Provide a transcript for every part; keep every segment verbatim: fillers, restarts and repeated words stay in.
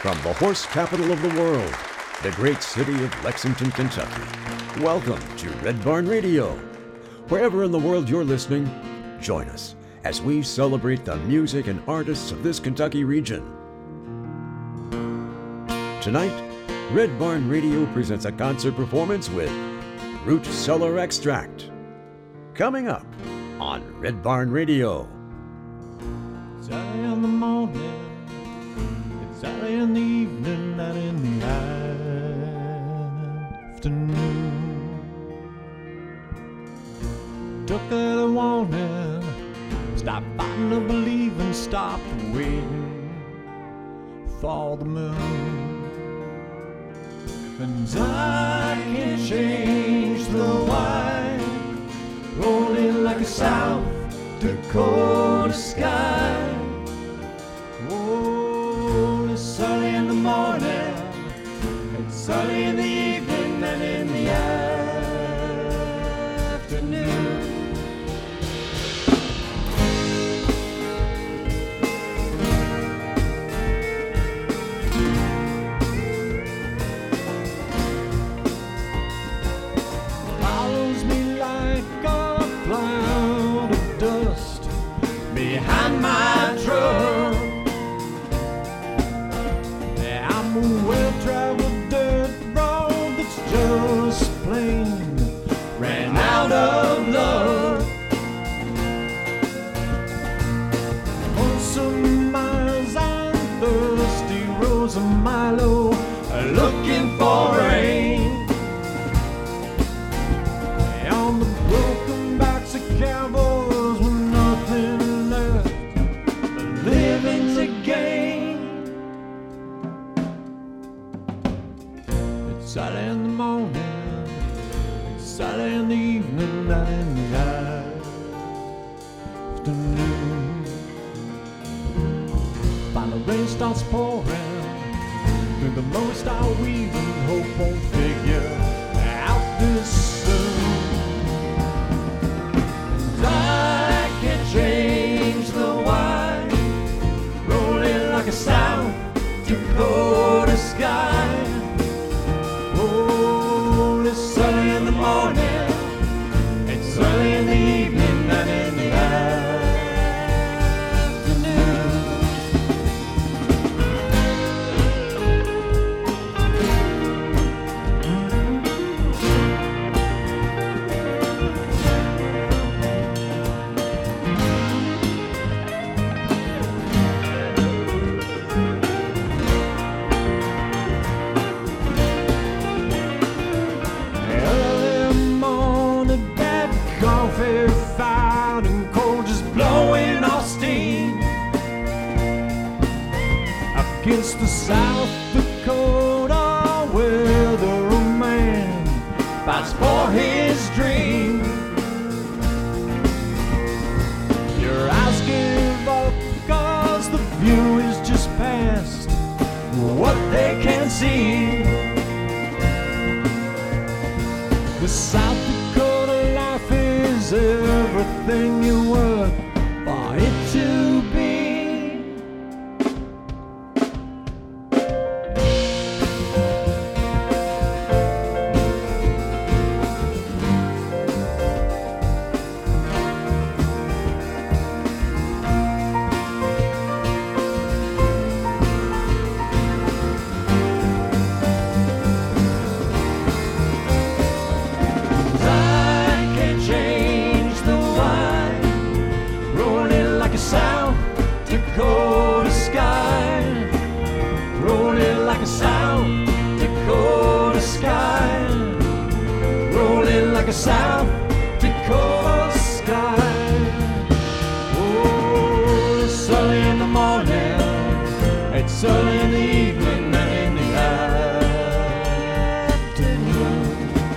From the horse capital of the world, the great city of Lexington, Kentucky, welcome to Red Barn Radio. Wherever in the world you're listening, join us as we celebrate the music and artists of this Kentucky region. Tonight, Red Barn Radio presents a concert performance with Root Cellar Extract. Coming up on Red Barn Radio. It's early in the morning, it's early in the evening, and in the afternoon. Took a warning, stop fighting to believe and stop waiting for the moon. And I can change the white, rolling like a South Dakota sky. Oh, it's early in the morning, it's early in the evening, and in the afternoon. Follows me like a cloud of dust behind my truck. I'm a well-traveled dirt road that's just plain ran out of luck. On some miles I'm thirsty, rows of Milo, looking for rain. On the broken backs of cowboys with nothing left but living to gain. It's early in the morning, it's early in the evening, and in the afternoon. Finally rain starts pouring through the most I weave and hope won't figure out this soon. I can change the white, rolling like a South Dakota sky. Oh, it's early in the morning, it's early in the evening, and in the fire and cold just blowing off steam against the South Dakota weather. A man fights for his dream. Your eyes give up cause the view is just past what they can see. The South Dakota life is everything you're worth for it to be. A South Dakota sky. Oh, it's early in the morning, it's early in the evening, and in the afternoon.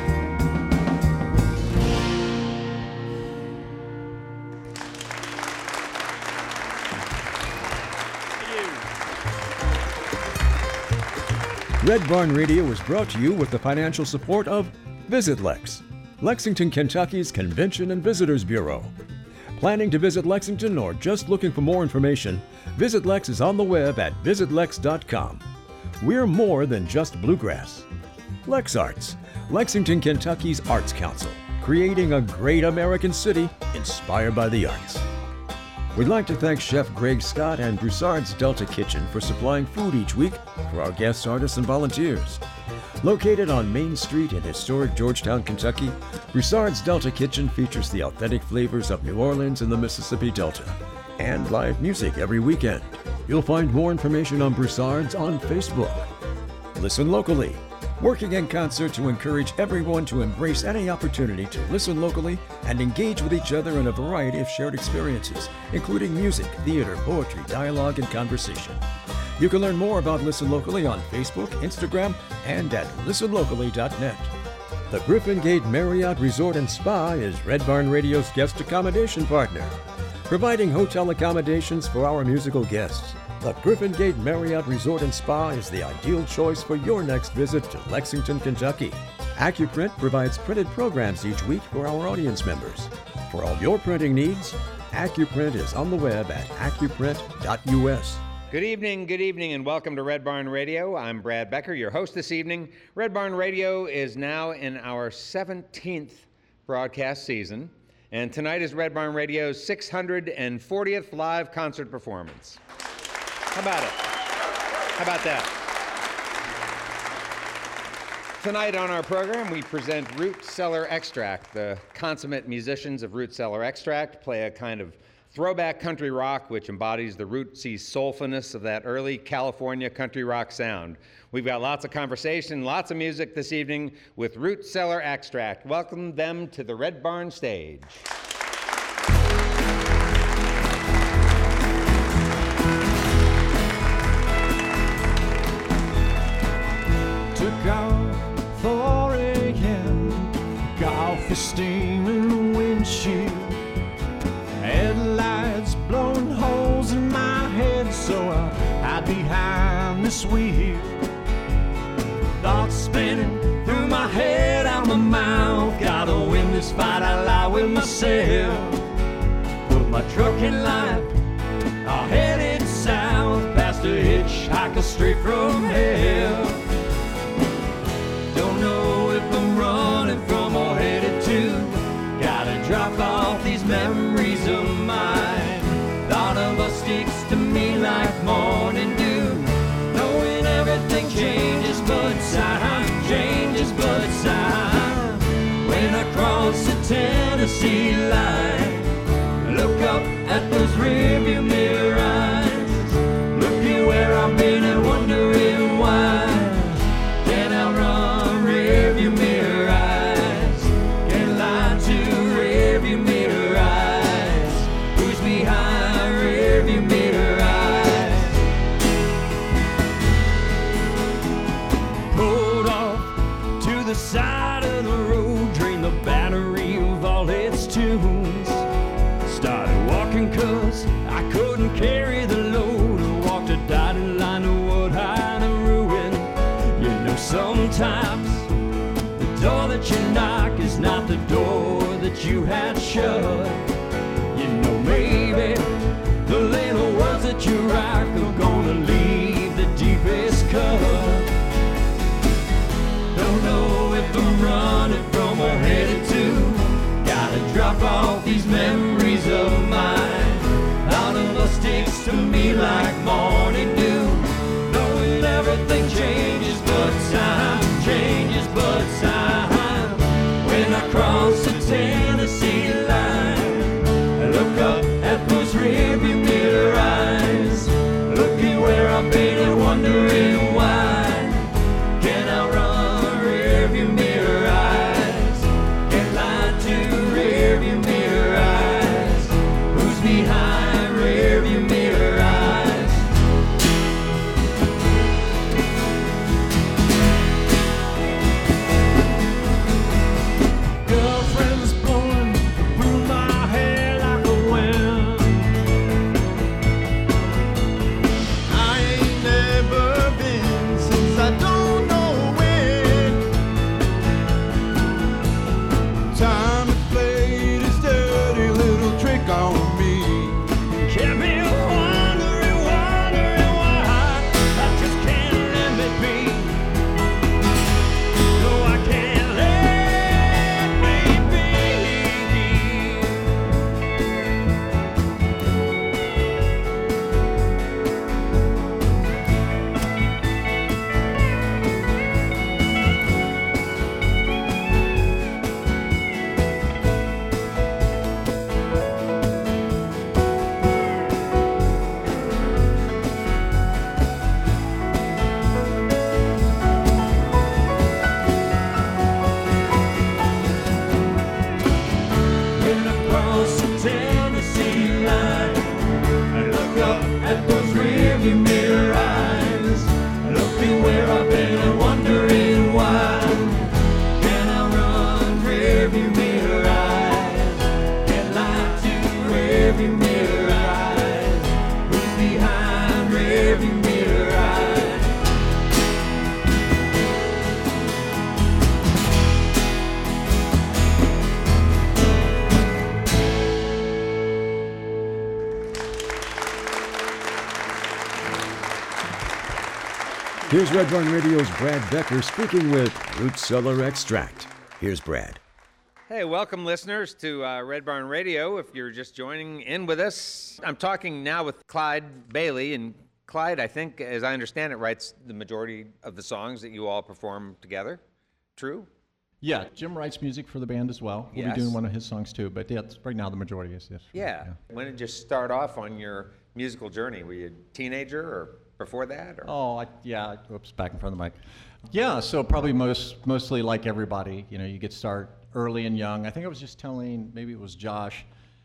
Red Barn Radio is brought to you with the financial support of Visit Lex, Lexington, Kentucky's Convention and Visitors Bureau. Planning to visit Lexington or just looking for more information, Visit Lex is on the web at visit lex dot com. we're more than just bluegrass. LexArts, Lexington, Kentucky's Arts Council, creating a great American city inspired by the arts. We'd like to thank Chef Greg Scott and Broussard's Delta Kitchen for supplying food each week for our guests, artists, and volunteers. Located on Main Street in historic Georgetown, Kentucky, Broussard's Delta Kitchen features the authentic flavors of New Orleans and the Mississippi Delta, and live music every weekend. You'll find more information on Broussard's on Facebook. Listen locally, working in concert to encourage everyone to embrace any opportunity to listen locally and engage with each other in a variety of shared experiences, including music, theater, poetry, dialogue, and conversation. You can learn more about Listen Locally on Facebook, Instagram, and at listen locally dot net. The Griffin Gate Marriott Resort and Spa is Red Barn Radio's guest accommodation partner, providing hotel accommodations for our musical guests. The Griffin Gate Marriott Resort and Spa is the ideal choice for your next visit to Lexington, Kentucky. AccuPrint provides printed programs each week for our audience members. For all your printing needs, AccuPrint is on the web at accuprint dot U S. Good evening, good evening, and welcome to Red Barn Radio. I'm Brad Becker, your host this evening. Red Barn Radio is now in our seventeenth broadcast season, and tonight is Red Barn Radio's six hundred fortieth live concert performance. How about it? How about that? Tonight on our program, we present Root Cellar Extract. The consummate musicians of Root Cellar Extract play a kind of throwback country rock which embodies the rootsy soulfulness of that early California country rock sound. We've got lots of conversation, lots of music this evening with Root Cellar Extract. Welcome them to the Red Barn stage. four a.m. Coffee steam in the windshield, headlights blowing holes in my head, so I hide behind this wheel. Thoughts spinning through my head, out my mouth. Gotta win this fight, I lie with myself. Put my truck in line, I'll head it south, past a hitchhiker straight from hell. Don't know if I'm running from or headed to. Gotta drop off these memories of mine. Thought of us sticks to me like morning dew. Knowing everything changes but time, changes but time. When I cross the Tennessee line, look up at those rearview mirror eyes. Looking where I've been and wondering why. Can I run rearview mirror eyes? Can't lie to rearview mirror eyes. Who's behind rearview mirror eyes? Pulled off to the side of the road, drained the battery of all its tunes. Started walking cause I couldn't carry the load. Walked a dotted line to wood hide and ruin. You know sometimes the door that you knock is not the door that you had shut. You know maybe the little words that you write are gonna leave the deepest cut. Don't know if I'm running from or headed to. Gotta drop off these memories of mine. Out of the sticks to me like morning dew. Knowing everything changes but time, changes but time. When I cross the Tennessee line, I look up at those rearview mirror eyes. Looking where I've been and wondering why. Can I run rearview mirror eyes? Can't lie to rearview mirror eyes. Who's behind rearview mirror eyes? Girlfriend's blowing through my hair like a wind. I ain't rearview mirror eyes, looking where I've been and wondering why. Can I run rearview mirror eyes? Can't lie to rearview mirror eyes. Who's behind rearview mirror eyes? Here's Red Barn Radio's Brad Becker speaking with Root Cellar Extract. Here's Brad. Hey, welcome listeners to uh, Red Barn Radio. If you're just joining in with us, I'm talking now with Clyde Bailey. And Clyde, I think, as I understand it, writes the majority of the songs that you all perform together. True? Yeah, Jim writes music for the band as well. We'll Yes. be doing one of his songs too, but yeah, it's- right now the majority is this. Yeah. When did you start off on your musical journey? Were you a teenager or before that? Or? Oh, I, yeah. Oops, back in front of the mic. Yeah, so probably most mostly like everybody. You know, you get start early and young. I think I was just telling, maybe it was Josh.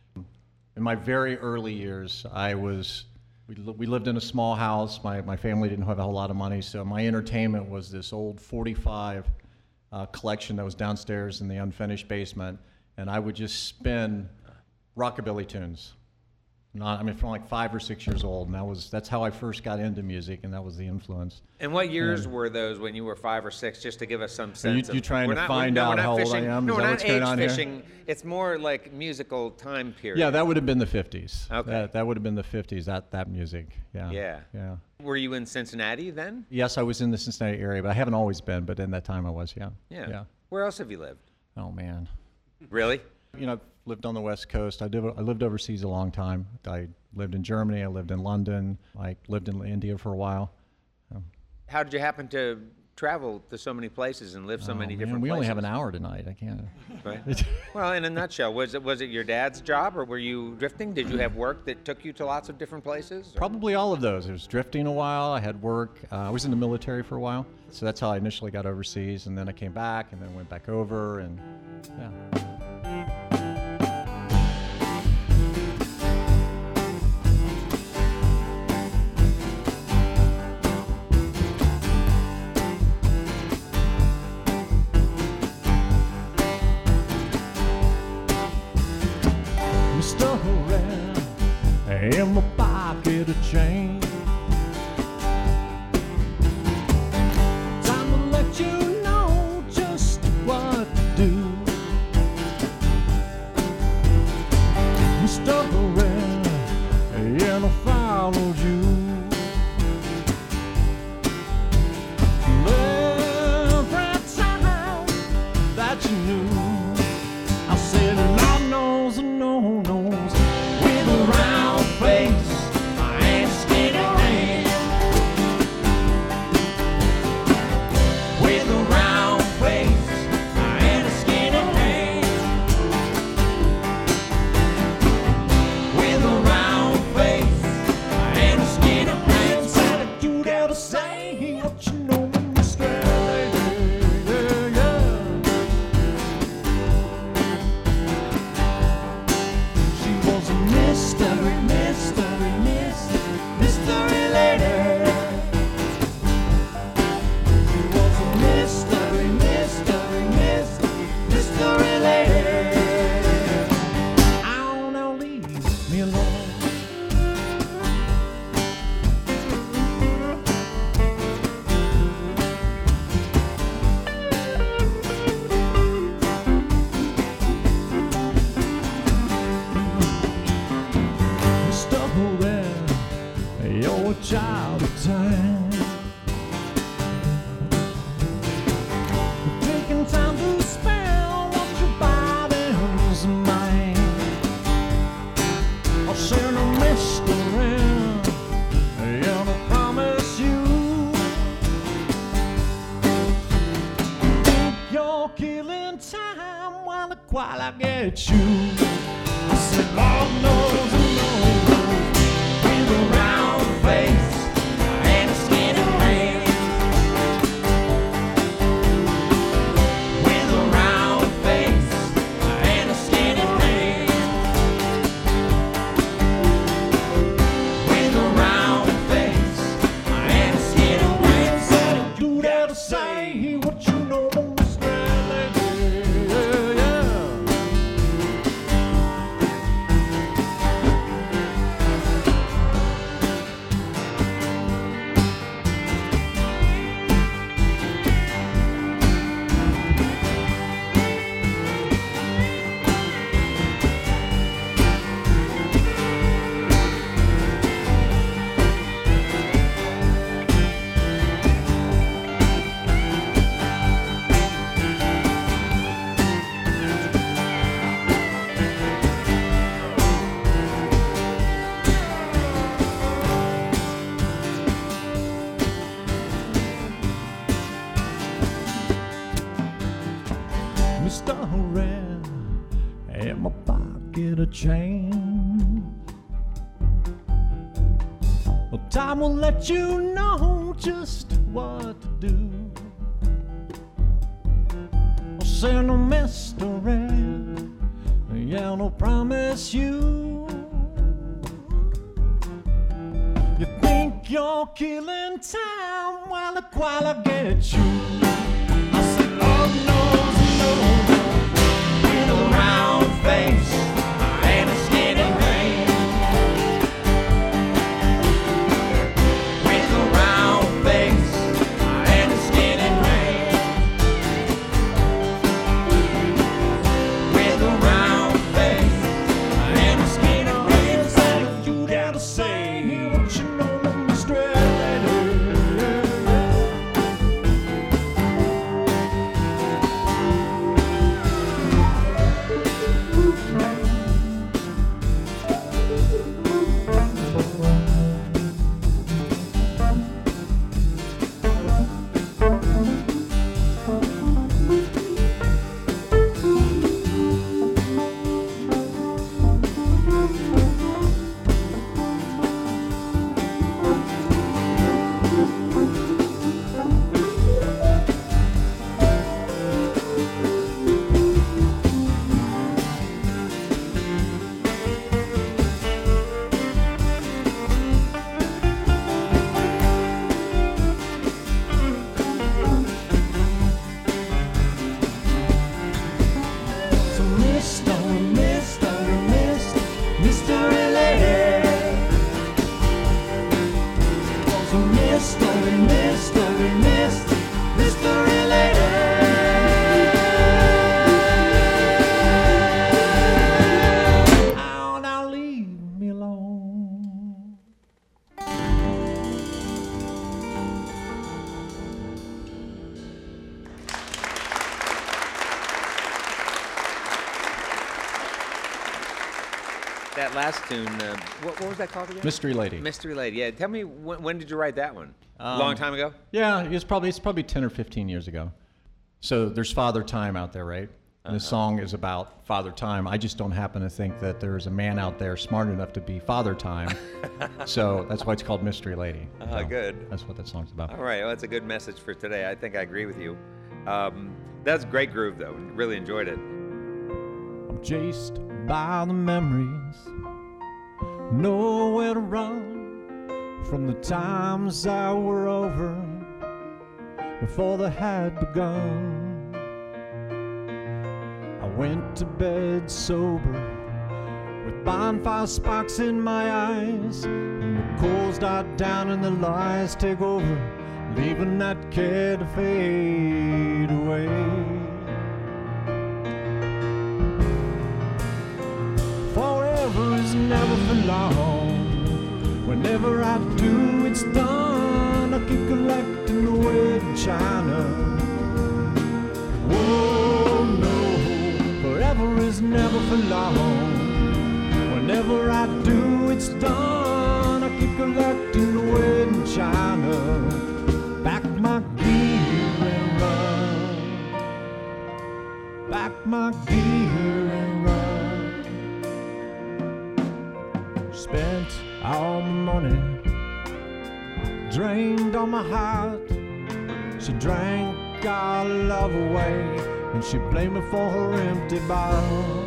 In my very early years, I was. We, li- we lived in a small house. My my family didn't have a whole lot of money, so my entertainment was this old forty-five uh, collection that was downstairs in the unfinished basement, and I would just spin rockabilly tunes. Not, I mean, from like five or six years old, and that was that's how I first got into music, and that was the influence. And what years were those when you were five or six, just to give us some sense you- of... you trying we're to not- find no, we're out not how old I fishing- am? No, Is we're that not what's going age on here? fishing. It's more like musical time period. Yeah, that would have been the fifties. Okay. That, that would have been the fifties. That that music. Yeah. Yeah. Yeah. Were you in Cincinnati then? Yes, I was in the Cincinnati area, but I haven't always been. But in that time, I was. Yeah. Yeah. Yeah. Where else have you lived? Oh man. Really? You know, I've lived on the West Coast. I did. I lived overseas a long time. I lived in Germany. I lived in London. I lived in India for a while. How did you happen to travel to so many places and live so Oh, many man, different we places? only have an hour tonight. I can't. Right. Well, in a nutshell, was it was it your dad's job, or were you drifting? Did you have work that took you to lots of different places? or- Probably all of those. I was drifting a while. I had work. Uh, I was in the military for a while, so that's how I initially got overseas. And then I came back, and then went back over, and yeah. Mister Red, in my pocket of change. Time to let you know just what to do. Mister Red, and I followed you. Every time that you knew, I said, Lord knows, no knows, with a round face and skinny hand. With a round face and a skinny hand. With a round face and a skinny hand. Said that you gotta say what you know, Mister Lady. Yeah, yeah. She was a mystery, mystery, mystery, mystery lady. She was a mystery, mystery, mystery, mystery lady. Oh, now leave me alone. Mister Red, you're a child of time. Taking time to spell what your body's mine. I'll send a mystery, and I promise you, you're killing time while I, while I get you. I said, Lord knows, knows, with a round face and a skinny hand. With a round face and a skinny hand. With a round face it a change. Well, time will let you know just what to do. I'll send a mystery, yeah, I'll promise you. You think you're killing time, well, look while I get you. I said, oh no, no, with a round face and a skinny brain. With a round face and a skinny brain. With a round face and a skinny brain. So you gotta say what you know, straight. That last tune, uh, what, what was that called again? Mystery Lady. Mystery Lady. Yeah, tell me when, when did you write that one? A Um, long time ago? Yeah, it's probably it's probably ten or fifteen years ago. So there's Father Time out there, right? And this song is about Father Time. I just don't happen to think that there's a man out there smart enough to be Father Time. So that's why it's called Mystery Lady. Oh, So good. That's what that song's about. All right, well, that's a good message for today. I think I agree with you. Um, that's a great groove, though. Really enjoyed it. I'm chased by the memories, nowhere to run from the times that were over before they had begun. I went to bed sober with bonfire sparks in my eyes, and the coals died down and the lies take over, leaving that care to fade away. Forever is never for long. Whenever I do, it's done. I keep collecting the wedding china. Whoa, no, forever is never for long. Whenever I do, it's done. I keep collecting the wedding china. Back my gear and run. Back my gear and run. Spent all my money, drained all my heart. She drank our love away, and she blamed me for her empty bottle.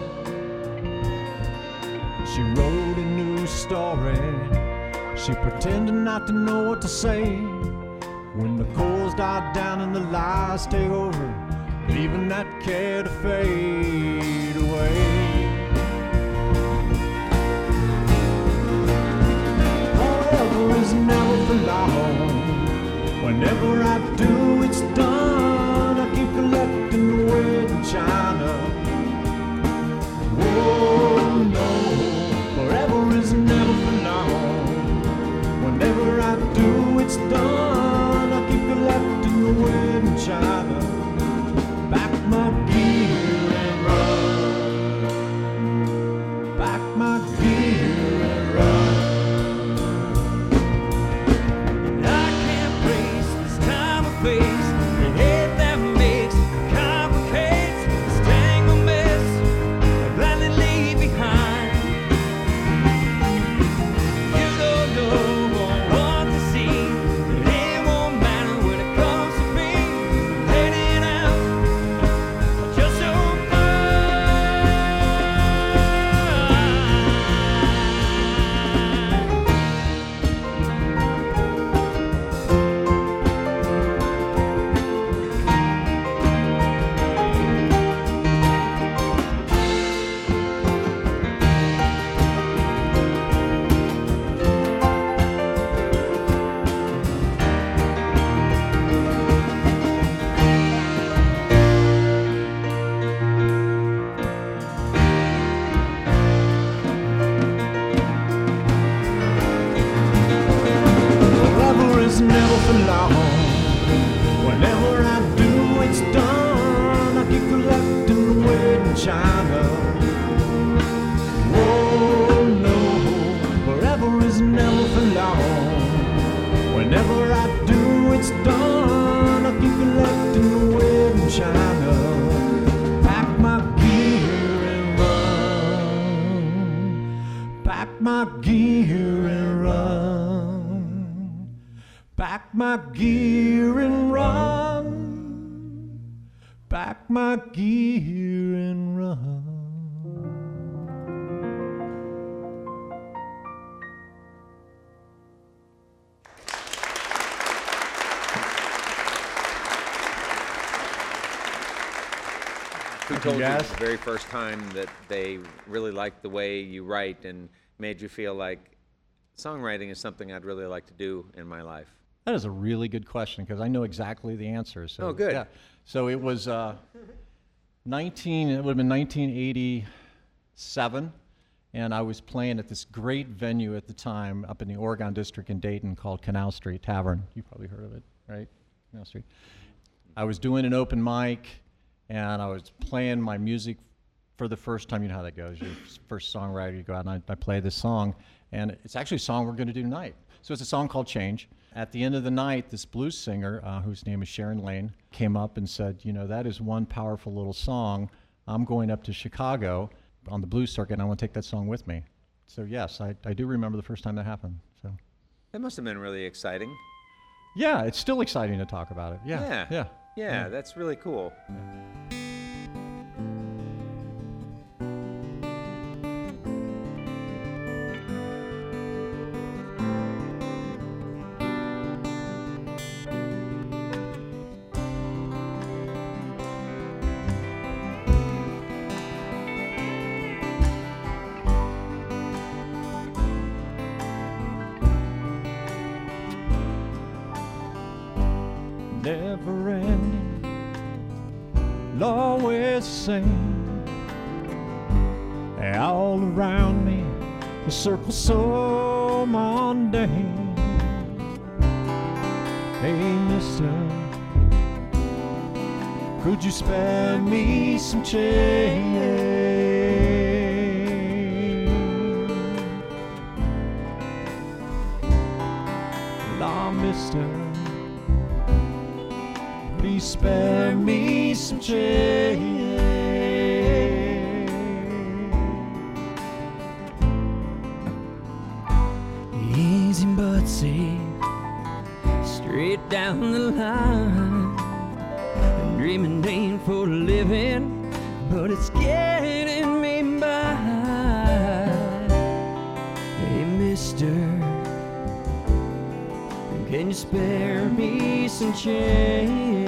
She wrote a new story. She pretended not to know what to say. When the coals died down and the lies take over, leaving that care to fade away. Is never for long. Whenever I do, it's done. I keep collecting the wedding china. Whoa, no, forever is never for long. Whenever I do, it's done. I keep collecting the wedding china. Back my gear and run. Back my gear and run. Leave Pack my gear and run. Pack my gear and run. Who told you Yes. the very first time that they really liked the way you write and made you feel like songwriting is something I'd really like to do in my life? That is a really good question because I know exactly the answer. So, Oh, good. Yeah. So it was uh, nineteen. It would have been nineteen eighty-seven, and I was playing at this great venue at the time up in the Oregon District in Dayton called Canal Street Tavern. You probably heard of it, right? Canal Street. I was doing an open mic, and I was playing my music for the first time. You know how that goes. You're first songwriter, you go out and I, I play this song, and it's actually a song we're going to do tonight. So it's a song called Change. At the end of the night, this blues singer, uh, whose name is Sharon Lane, came up and said, you know, that is one powerful little song. I'm going up to Chicago on the blues circuit, and I want to take that song with me. So yes, I, I do remember the first time that happened. So That must have been really exciting. yeah, it's still exciting to talk about it. Yeah, Yeah. yeah. Yeah, that's really cool. Never ending, always same. All around me, the circle so mundane. Hey, mister, could you spare me some change? Law, mister, please spare me some change. Easy but safe, straight down the line. Dreaming ain't for a living, but it's getting me by. Hey, mister, can you spare me some change?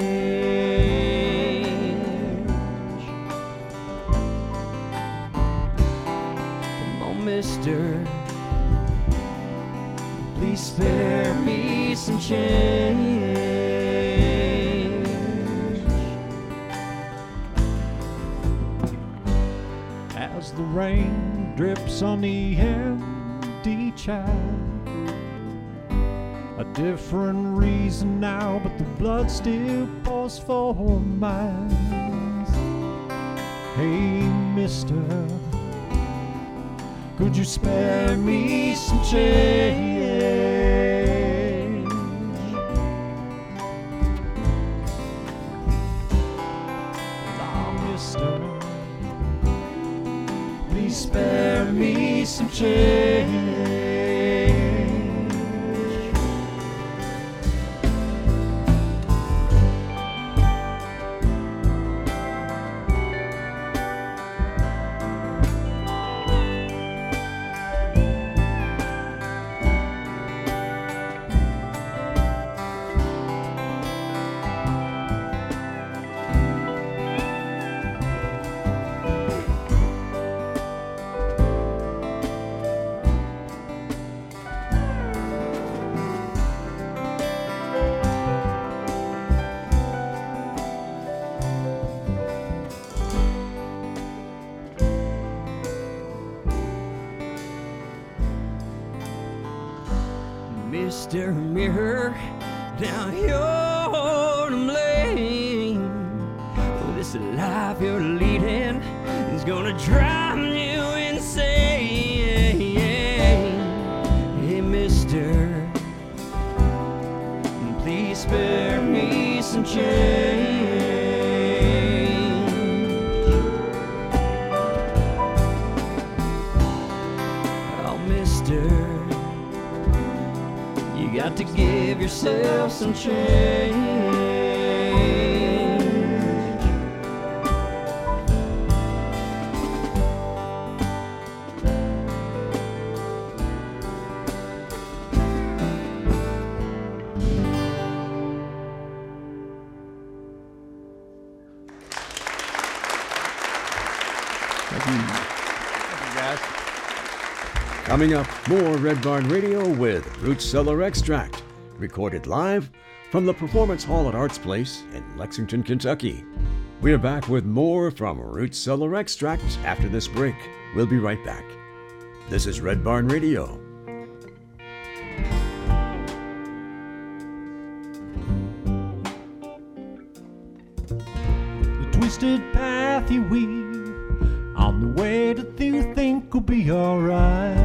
Come on, mister, please spare me some change. As the rain drips on the empty child, a different reason now, but the blood still pours for miles. Hey, mister, could you spare me some change? Oh, mister, please spare me some change. Mister Mirror, down your lane. Oh, this life you're leading is gonna drive you insane. Hey, mister, please spare me some change. Oh, mister, you got to give yourself some change. Coming up, more Red Barn Radio with Root Cellar Extract, recorded live from the Performance Hall at Arts Place in Lexington, Kentucky. We're back with more from Root Cellar Extract after this break. We'll be right back. This is Red Barn Radio. The twisted path you weave on the way that you think will be alright.